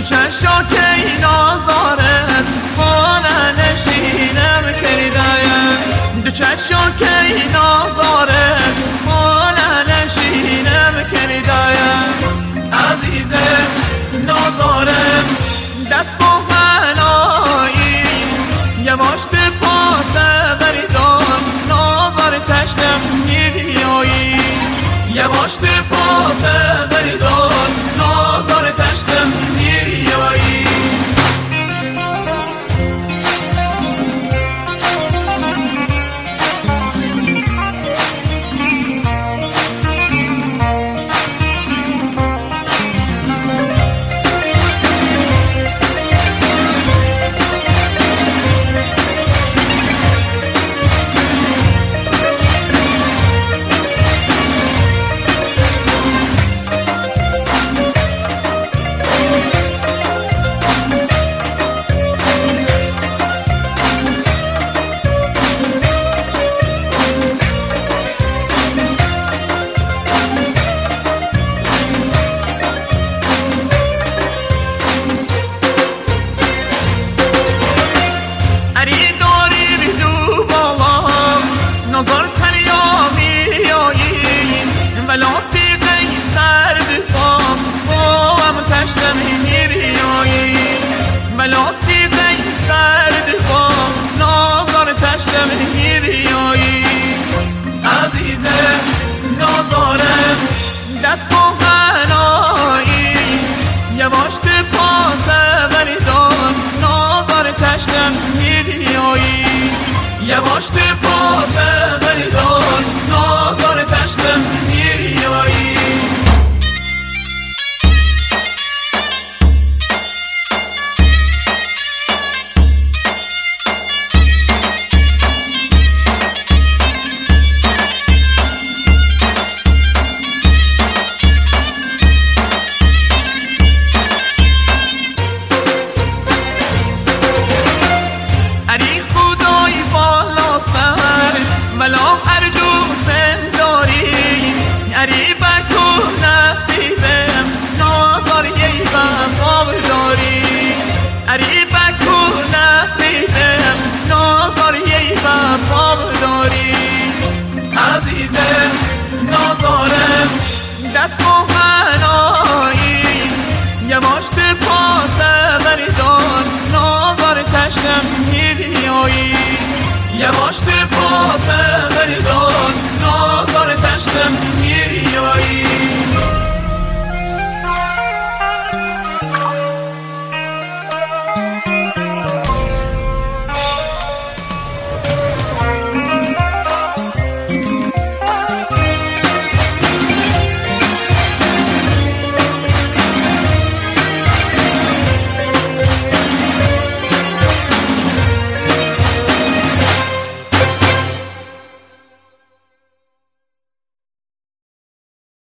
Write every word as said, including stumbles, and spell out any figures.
چشا که نازارت خانه نشینم کردایم دو چشا که نازارت خانه نشینم کردایم عزیزم نازارم دست با هنایی یواش به پاته بریدان نازار تشتم میبیایی یواش به پاته بریدان نازار تشتم میبیایی ملاسی قی سرد با نازار تشتم میبیایی عزیزم نازارم دست با هنایی یواش به پاته بریدان نازار تشتم میبیایی یواش به پاته بریدان نازار تشتم میبیایی ملا